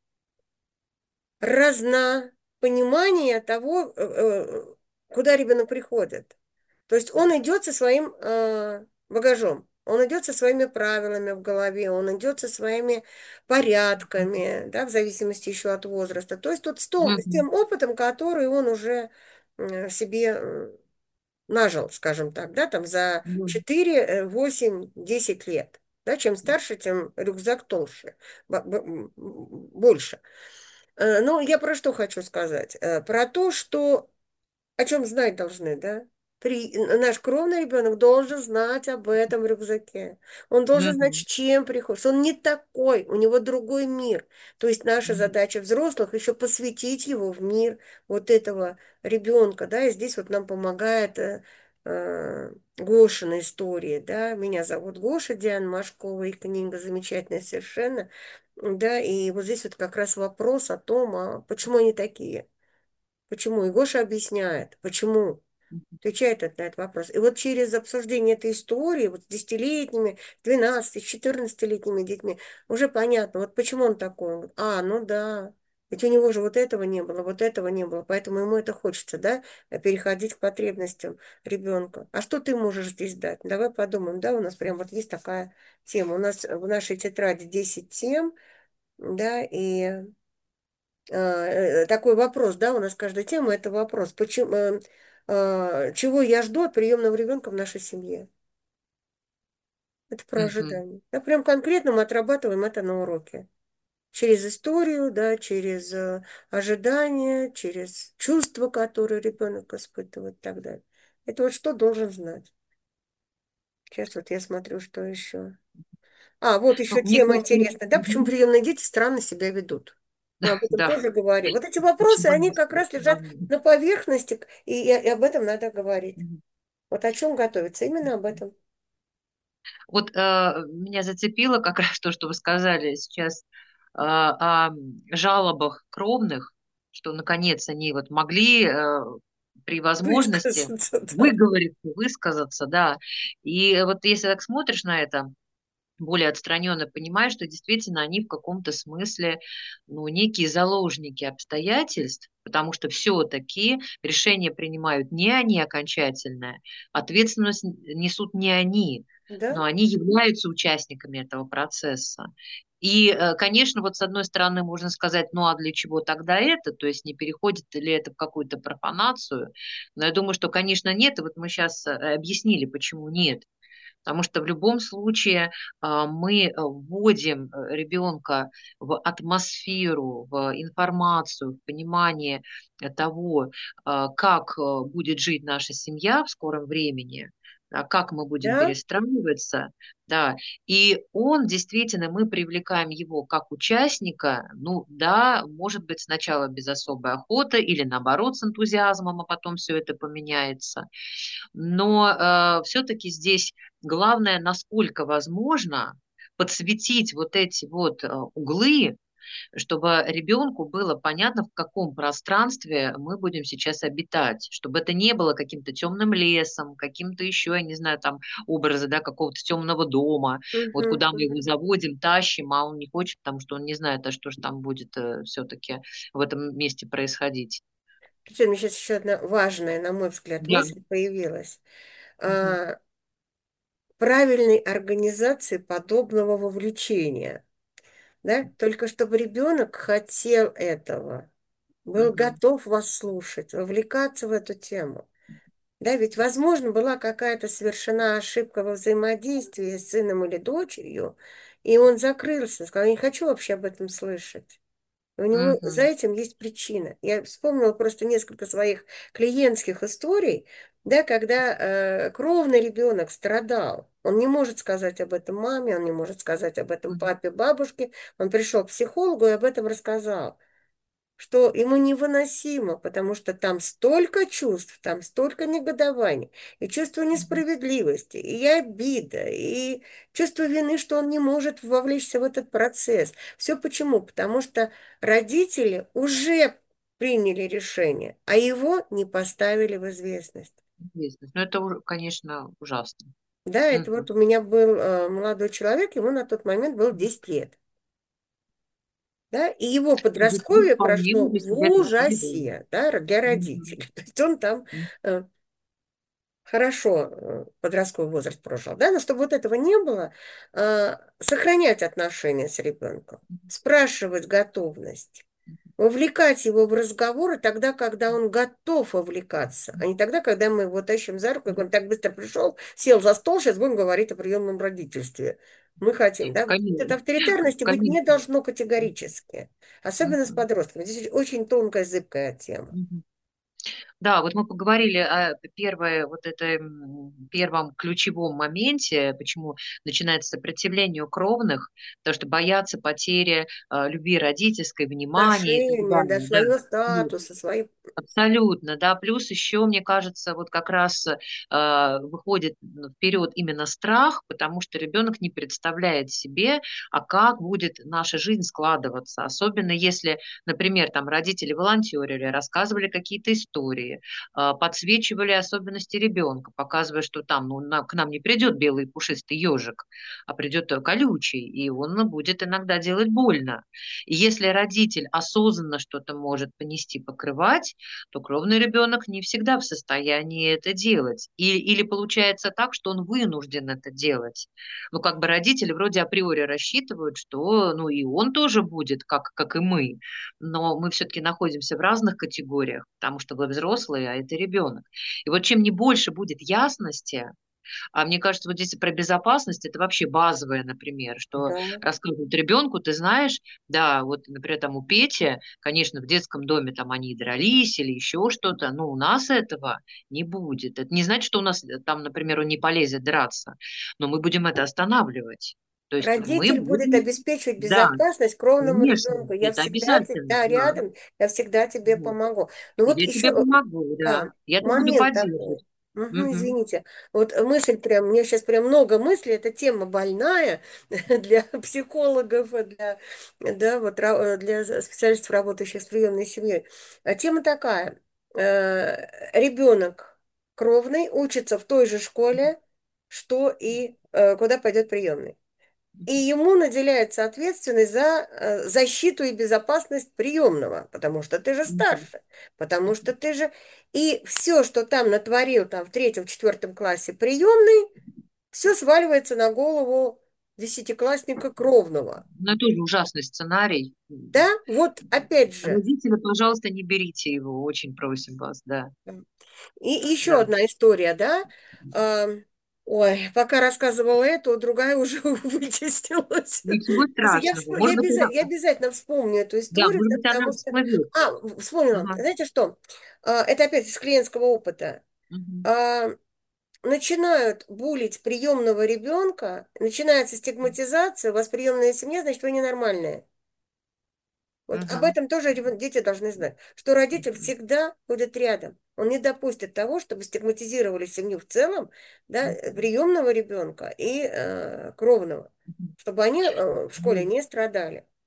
разнопонимания того, э, э, куда ребенок приходит. То есть он идет со своим э, багажом, он идет со своими правилами в голове, он идет со своими порядками, да, в зависимости еще от возраста. То есть тут с, том- с Мгм. тем опытом, который он уже э, себе э, нажил, скажем так, да, там за Мгм. четыре, э, восемь, десять лет. Да, чем старше, тем рюкзак толще, б- б- м, больше. Э, Ну, я про что хочу сказать? Э, Про то, что о чем знать должны, да? При... Наш кровный ребенок должен знать об этом рюкзаке. Он должен знать, с Мгм. чем приходит, что он не такой, у него другой мир. То есть наша Мгм. задача взрослых еще посвятить его в мир вот этого ребенка, да, и здесь вот нам помогает э, э, Гошина история, да. Меня зовут Гоша, Диана Машкова, и книга замечательная совершенно, да, и вот здесь вот как раз вопрос о том, а почему они такие. Почему? И Гоша объясняет, почему. Отвечает на этот вопрос. И вот через обсуждение этой истории, вот с десятилетними, двенадцати, четырнадцатилетними детьми, уже понятно, вот почему он такой. Он говорит, а, ну да, ведь у него же вот этого не было, вот этого не было, поэтому ему это хочется, да, переходить к потребностям ребенка. А что ты можешь здесь дать? Давай подумаем, да, у нас прям вот есть такая тема. У нас в нашей тетради десять тем, да, и э, э, такой вопрос, да, у нас каждая тема это вопрос, почему, э, э, чего я жду от приемного ребенка в нашей семье. Это про Мгм. ожидание. Да, прям конкретно мы отрабатываем это на уроке. Через историю, да, через э, ожидания, через чувства, которые ребенок испытывает и так далее. Это вот что должен знать. Сейчас вот я смотрю, что еще. А, вот Ну, еще мне тема кажется, вот, интересная. Да, почему мгм. приемные дети странно себя ведут? Мы об этом Да, тоже говорим. Вот эти вопросы, очень они важный как раз лежат момент. на поверхности, и, и- и об этом надо говорить. Мгм. Вот о чем готовиться? Именно об этом. Вот э, меня зацепило как раз то, что вы сказали сейчас э, о жалобах кровных, что наконец они вот могли э, при возможности Высказаться, да. выговориться, высказаться, да. И вот если так смотришь на это, более отстраненно понимаешь, что действительно они в каком-то смысле, ну, некие заложники обстоятельств, потому что все-таки решение принимают не они окончательное, ответственность н- несут не они, Да? но они являются участниками этого процесса. И, э, конечно, вот с одной стороны можно сказать, ну а для чего тогда это, то есть не переходит ли это в какую-то профанацию, но я думаю, что, конечно, нет, и вот мы сейчас объяснили, почему нет. Потому что в любом случае а, мы э, вводим э, ребенка в атмосферу, в информацию, в понимание э, того, а, как э, будет жить наша семья в скором времени, да, как мы будем Да? перестраиваться, да, и он действительно, мы привлекаем его как участника, ну да, может быть сначала без особой охоты или наоборот с энтузиазмом, а потом все это поменяется, но все-таки здесь главное, насколько возможно, подсветить вот эти вот э, углы, чтобы ребенку было понятно, в каком пространстве мы будем сейчас обитать, чтобы это не было каким-то темным лесом, каким-то еще, я не знаю, там образы, да, какого-то темного дома, вот Мгм, куда мы его мгм. заводим, тащим, а он не хочет, потому что он не знает, а что же там будет все-таки в этом месте происходить. Причем сейчас еще одна важная, на мой взгляд, Да. мысль появилась. Мгм. А, правильной организации подобного вовлечения, да, только чтобы ребенок хотел этого, был Мгм. готов вас слушать, вовлекаться в эту тему. Да, ведь, возможно, была какая-то совершена ошибка во взаимодействии с сыном или дочерью, и он закрылся, сказал, я не хочу вообще об этом слышать. У него за Мгм. этим есть причина. Я вспомнила просто несколько своих клиентских историй, да, когда э, кровный ребенок страдал. Он не может сказать об этом маме, он не может сказать об этом Мгм. папе, бабушке. Он пришел к психологу и об этом рассказал, что ему невыносимо, потому что там столько чувств, там столько негодований, и чувство Мгм. несправедливости, и обида, и чувство вины, что он не может вовлечься в этот процесс. Все почему? Потому что родители уже приняли решение, а его не поставили в известность. Известно. Ну, это, уж, конечно, ужасно. Да, это Мгм. вот у меня был э, молодой человек, ему на тот момент было десять лет. Да, и его десять лет подростковье вполне прошло могли в себе это позволить. ужасе, да, для Мгм. родителей. То есть он там э, хорошо э, подростковый возраст прожил, да, но чтобы вот этого не было, э, сохранять отношения с ребенком, спрашивать готовность, вовлекать его в разговоры тогда, когда он готов вовлекаться, а не тогда, когда мы его тащим за руку, и говорим, так быстро пришел, сел за стол, сейчас будем говорить о приемном родительстве. Мы хотим, да, вот Конечно. этой авторитарности быть не Конечно. должно категорически, особенно с Мгм. подростками. Здесь очень тонкая, зыбкая тема. Мгм. Да, вот мы поговорили о первой, вот этой первом ключевом моменте, почему начинается сопротивление у кровных, потому что боятся потери э, любви родительской, внимания и так Отношения, да, далее. Да. своего Вот. статуса, свои... Абсолютно, да. Плюс еще, мне кажется, вот как раз э, выходит вперед именно страх, потому что ребенок не представляет себе, а как будет наша жизнь складываться. Особенно если, например, там родители волонтерили, рассказывали какие-то истории, э, подсвечивали особенности ребенка, показывая, что там ну, на- к нам не придет белый пушистый ежик, а придет колючий, и он будет иногда делать больно. И если родитель осознанно что-то может понести, покрывать, то кровный ребенок не всегда в состоянии это делать. И, или получается так, что он вынужден это делать. Ну, как бы родители вроде априори рассчитывают, что ну, и он тоже будет, как, как и мы. Но мы все-таки находимся в разных категориях, потому что вы взрослые, а это ребенок. И вот чем не больше будет ясности, а мне кажется, вот здесь про безопасность это вообще базовое, например, что Да. рассказывают ребенку, ты знаешь, да, вот, например, там у Пети, конечно, в детском доме там они дрались или еще что-то, но у нас этого не будет. Это не значит, что у нас э, там, например, он не полезет драться, но мы будем это останавливать. То есть мы Родитель будет будем, обеспечивать да, безопасность кровному конечно, ребенку. Я это всегда обязательно, всегда да. рядом, я всегда тебе Вот. помогу. Ну вот Я тебе еще, помогу, да. да, Я тут буду момент такой. поддерживать. Мгм, Мгм. извините. Вот мысль прям, у меня сейчас прям много мыслей, эта тема больная для психологов, и для, да, вот, ра- для специалистов, работающих с приемной семьей. А тема такая. Э, Ребенок кровный учится в той же школе, что и э, куда пойдет приемный. И ему наделяется ответственность за э, защиту и безопасность приемного, потому что ты же Мгм. старше, потому что ты же... И все, что там натворил там, в третьем, четвертом классе приемный, все сваливается на голову десятиклассника кровного. Ну, это тоже ужасный сценарий. Да, вот опять же, Родители, пожалуйста, не берите его, очень просим вас, да. и еще Да. одна история, да. Ам, Ой, пока рассказывала эту, другая уже вытеснилась. Ничего Я, страшного. всп- я, Может быть, обяза- она, я обязательно вспомню эту да, историю, может да, быть, она потому что... всплывет. А, вспомнила. Ага. Знаете что? А, Это опять из клиентского опыта. Мгм. А, Начинают булить приемного ребенка, начинается стигматизация, у вас приемная семья, значит, вы ненормальные. Вот об Мгм. этом тоже ребен- дети должны знать, что родитель Мгм. всегда будет рядом. Он не допустит того, чтобы стигматизировали семью в целом, да, э, Мгм. приемного ребенка и э, кровного, Мгм. чтобы они э, в школе Ну, не страдали.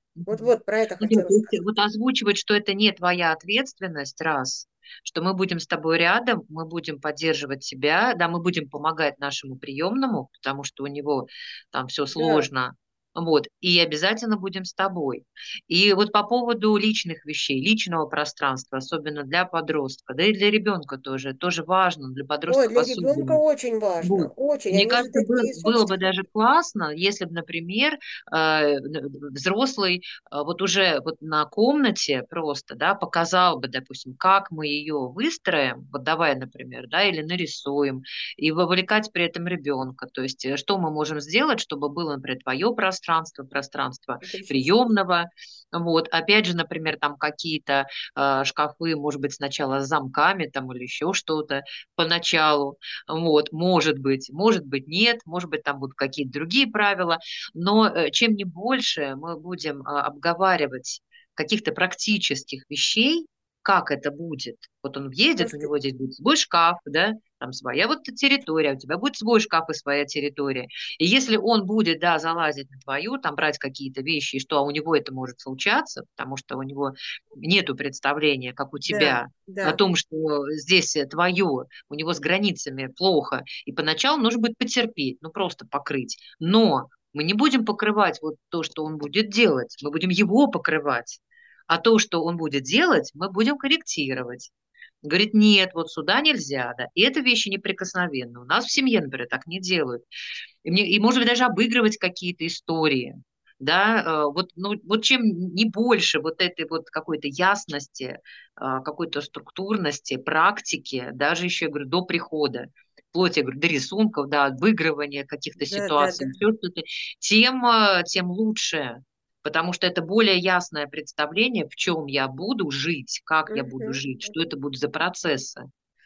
Вот, Мгм. вот про это Ну да, хотела то есть сказать. вот озвучивать, что это не твоя ответственность, раз, что мы будем с тобой рядом, мы будем поддерживать тебя, да, мы будем помогать нашему приемному, потому что у него там все Да, сложно, вот, и обязательно будем с тобой. И вот по поводу личных вещей, личного пространства, особенно для подростка, да и для ребенка тоже, тоже важно, для ой, подростков для ребенка особенно. очень важно, Вот. очень. Мне Они же кажется, был- такие было бы собственные. даже классно, если бы, например, э, взрослый а, вот уже вот на комнате просто, да, показал бы, допустим, как мы ее выстроим, вот давай, например, да, или нарисуем, и вовлекать при этом ребенка. То есть, э, что мы можем сделать, чтобы было, например, твое пространство, пространство Это еще супер. приемного, вот, опять же, например, там какие-то э, шкафы, может быть, сначала с замками там или еще что-то поначалу, вот, может быть, может быть, нет, может быть, там будут какие-то другие правила, но э, чем не больше мы будем а, обговаривать каких-то практических вещей, как это будет. Вот он въедет, у Просто, него здесь будет свой шкаф, да, там своя вот территория, у тебя будет свой шкаф и своя территория. И если он будет, да, залазить на твою, там брать какие-то вещи, и что а у него это может случаться, потому что у него нету представления, как у да, тебя, о да. том, что здесь твое, у него с границами плохо, и поначалу нужно будет потерпеть, ну просто покрыть. Но мы не будем покрывать вот то, что он будет делать, мы будем его покрывать. А то, что он будет делать, мы будем корректировать. Говорит, нет, вот сюда нельзя, да, и это вещи неприкосновенные. У нас в семье, например, так не делают. И, мне, и может быть, даже обыгрывать какие-то истории. Да, э, вот, ну, вот чем не больше вот этой вот какой-то ясности, а, какой-то структурности, практики, даже еще, я говорю, до прихода, вплоть, я говорю, до рисунков, до обыгрывания каких-то Да, да, ситуаций, да. еще что-то, тем, а, тем лучше, потому что это более ясное представление, в чем я буду жить, как я буду Мгм. жить, что это будут за процессы.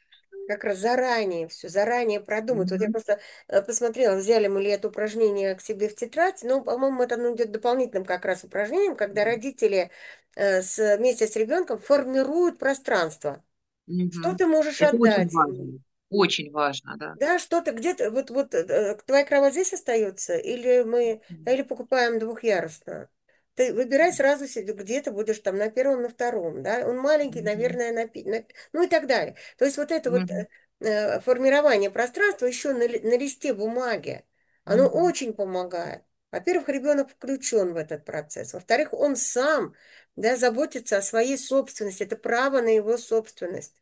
Как раз заранее все, заранее продумать. Вот я Мгм. просто э, посмотрела, взяли мы ли это упражнение к себе в тетрадь, ну, по-моему, это ну, идет дополнительным как раз упражнением, когда родители э, с, вместе с ребенком формируют пространство. Что Мгм. ты можешь Это очень отдать? важно. Очень важно, да. Да, что-то где-то, вот, вот э, твоя кровать здесь остается, или мы, или покупаем двухъярусную? Ты выбирай сразу себе, где ты будешь там на первом, на втором, да? Он маленький, Мгм. наверное, на, пи- на- ну и так далее. То есть вот это вот Мгм. э, э, формирование пространства еще на, ли- на листе бумаги, оно Мгм. очень помогает. Во-первых, ребенок включен в этот процесс. Во-вторых, он сам, да, заботится о своей собственности. Это право на его собственность.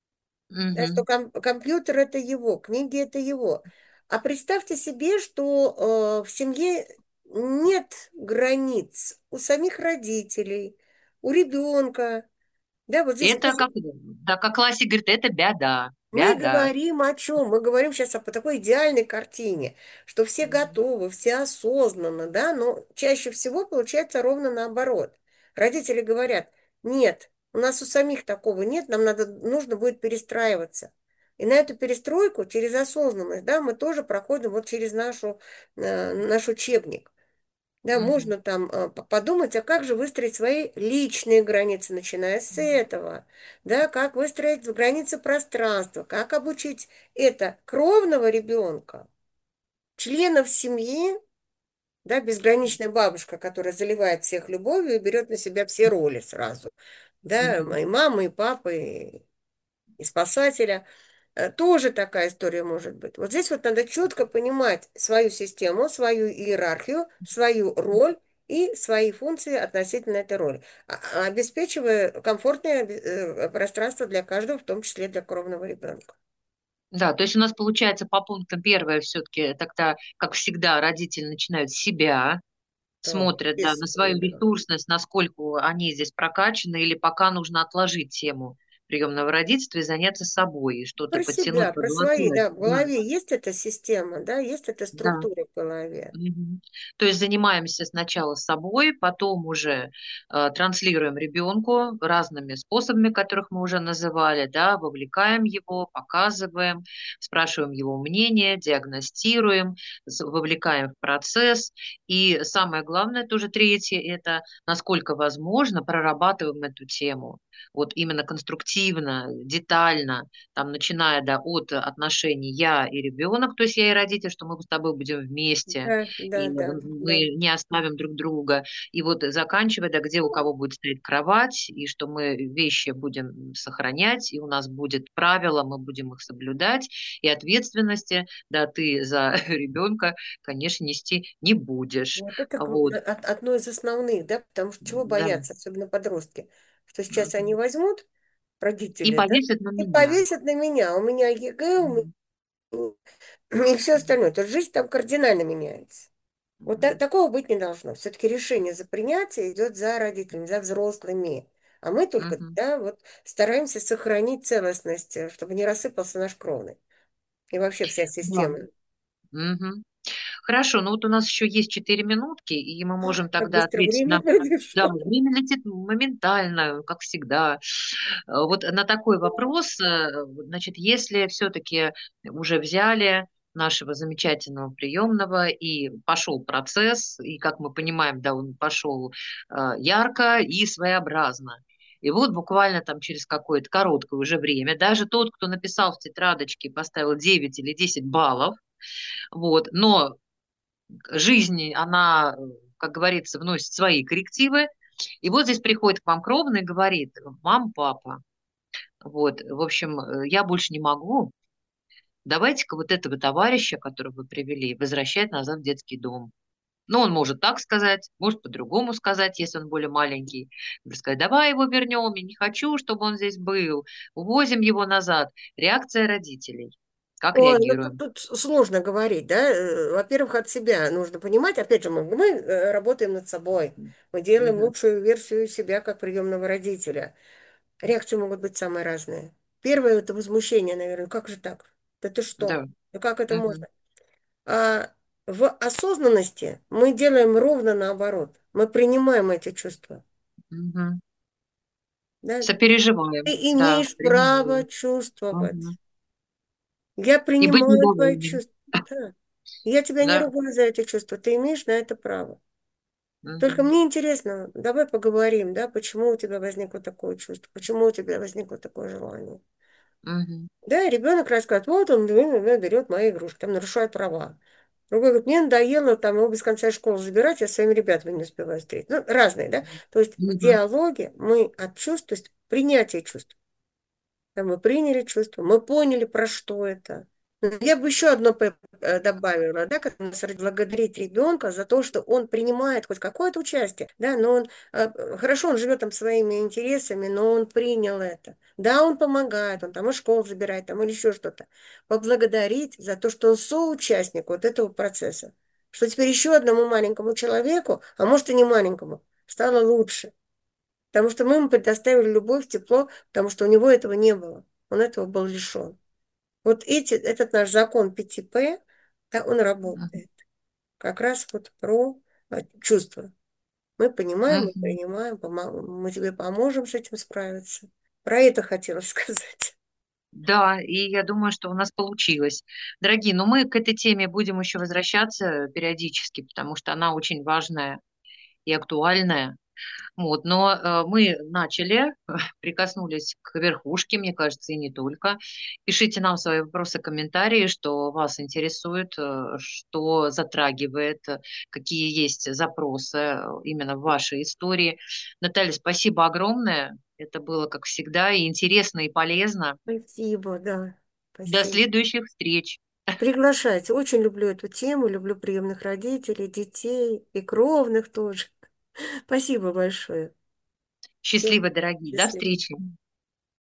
Да, что Мгм. ком- компьютер это его, книги это его. А представьте себе, что э, в семье нет границ у самих родителей, у ребенка. Да, вот здесь Это даже как, да, как классик говорит, это бяда, мы бяда. говорим о чем? Мы говорим сейчас о такой идеальной картине, что все Мгм. готовы, все осознанно, да, но чаще всего получается ровно наоборот. Родители говорят, нет, у нас у самих такого нет, нам надо, нужно будет перестраиваться. И на эту перестройку через осознанность, да, мы тоже проходим вот через нашу, э, наш учебник. Да, Мгм. можно там а, п- подумать, а как же выстроить свои личные границы, начиная с этого, да, как выстроить границы пространства, как обучить это кровного ребенка, членов семьи, да, безграничная бабушка, которая заливает всех любовью и берет на себя все роли сразу, да, Мгм. моей мамы и папы, и, и спасателя. Э, Тоже такая история может быть. Вот здесь вот надо четко понимать свою систему, свою иерархию, свою роль и свои функции относительно этой роли, а- а обеспечивая комфортное э, пространство для каждого, в том числе для кровного ребенка. Да, то есть у нас получается по пунктам первое все-таки тогда, как всегда, родители начинают с себя, Да, смотрят, да, на свою естественно, да. ресурсность, насколько они здесь прокачаны, или пока нужно отложить тему приемного родительства и заняться собой, и что-то Про подтянуть, себя, про свои, подволочь. да, в Да, голове есть эта система, да, есть эта да. структура в голове. Мгм. То есть занимаемся сначала собой, потом уже э, транслируем ребенку разными способами, которых мы уже называли, да, вовлекаем его, показываем, спрашиваем его мнение, диагностируем, с- вовлекаем в процесс. И самое главное, тоже третье, это насколько возможно прорабатываем эту тему. Вот именно объективно, детально, там, начиная, да, от отношений я и ребенок, то есть я и родитель, что мы с тобой будем вместе, Да, да, и да, да. мы не оставим друг друга, и вот заканчивая, да, где у кого будет стоять кровать, и что мы вещи будем сохранять, и у нас будет правила, мы будем их соблюдать, и ответственности, да, ты за ребенка, конечно, нести не будешь. Вот это к- Вот, от- одно из основных, да, потому что чего да. боятся, особенно подростки, что сейчас они Мгм. возьмут, И родители, да, повесят на и меня. повесят на меня. У меня ЕГЭ, у Мгм. меня и все остальное. То есть жизнь там кардинально меняется. Вот та- Мгм. такого быть не должно. Все-таки решение за принятие идет за родителями, за взрослыми. А мы только, Мгм. да, вот стараемся сохранить целостность, э, чтобы не рассыпался наш кровный. И вообще вся Да. система. Мгм. Хорошо, ну вот у нас еще есть четыре минутки, и мы можем Как тогда быстро ответить время на... Да, пролетело. время летит моментально, как всегда. Э, Вот на такой вопрос, э, значит, если все-таки уже взяли нашего замечательного приемного и пошел процесс, и, как мы понимаем, да, он пошел э, ярко и своеобразно. И вот буквально там через какое-то короткое уже время, даже тот, кто написал в тетрадочке, поставил девять или десять баллов, вот, но жизнь, она, э, как говорится, вносит свои коррективы. И вот здесь приходит к вам кровный и говорит: мам, папа, вот, в общем, э, я больше не могу, давайте-ка вот этого товарища, которого вы привели, возвращать назад в детский дом. Ну, он может так сказать, может по-другому сказать, если он более маленький. Например, сказать: давай его вернем, я не хочу, чтобы он здесь был, увозим его назад. Реакция родителей. Как Ой, ну тут, реагируем? тут сложно говорить, да. Э, Во-первых, от себя нужно понимать, опять же, мы, мы э, работаем над собой, Мгм. мы делаем Мгм. лучшую версию себя как приемного родителя. Реакции могут быть самые разные. Первое– это возмущение, наверное. Как же так? Да ты что? Да. Да как это Мгм. можно? А в осознанности мы делаем ровно наоборот. Мы принимаем эти чувства. Мгм. Да? Сопереживаем, Ты да, имеешь право принимаем. чувствовать. Мгм. Я И быть принимаю твои недовольным. чувства. Да. Я тебя не Да. ругаю за эти чувства. Ты имеешь на это право. Только Мгм. мне интересно, давай поговорим, да, почему у тебя возникло такое чувство, почему у тебя возникло такое желание. Мгм. Да, ребенок рассказывает, вот он э, берет мои игрушки, там нарушает права. Другой говорит, мне надоело там его без конца из школы забирать, я с своими ребятами не успеваю встретить. Ну, разные, да. То есть в Мгм. диалоге мы от чувств, то есть принятие чувств. Да, мы приняли чувство, мы поняли, про что это. Но я бы еще одно п- э, добавила, да, как у нас благодарить ребенка за то, что он принимает хоть какое-то участие, да, но он, э, хорошо, он живет там своими интересами, но он принял это. Да, он помогает, он там из школы забирает, там или еще что-то. Поблагодарить за то, что он соучастник вот этого процесса. Что теперь еще одному маленькому человеку, а может и не маленькому, стало лучше. Потому что мы ему предоставили любовь, тепло, потому что у него этого не было. Он этого был лишен. Вот эти, этот наш закон пяти П, да, он Мгм. работает. Как раз вот про э, чувства. Мы понимаем, мы Мгм. принимаем, помо- мы тебе поможем с этим справиться. Про это хотела сказать. Да, и я думаю, что у нас получилось. Дорогие, но мы к этой теме будем еще возвращаться периодически, потому что она очень важная и актуальная. Вот, но э, мы начали, прикоснулись к верхушке, мне кажется, и не только. Пишите нам свои вопросы, комментарии, что вас интересует, э, что затрагивает, э, какие есть запросы э, именно в вашей истории. Наталья, спасибо огромное. Это было, как всегда, и интересно, и полезно. Спасибо, да. До Спасибо. следующих встреч. Приглашайте. Очень люблю эту тему, люблю приемных родителей, детей и кровных тоже. Спасибо большое. Всем Счастливо, дорогие. До счастливо. встречи.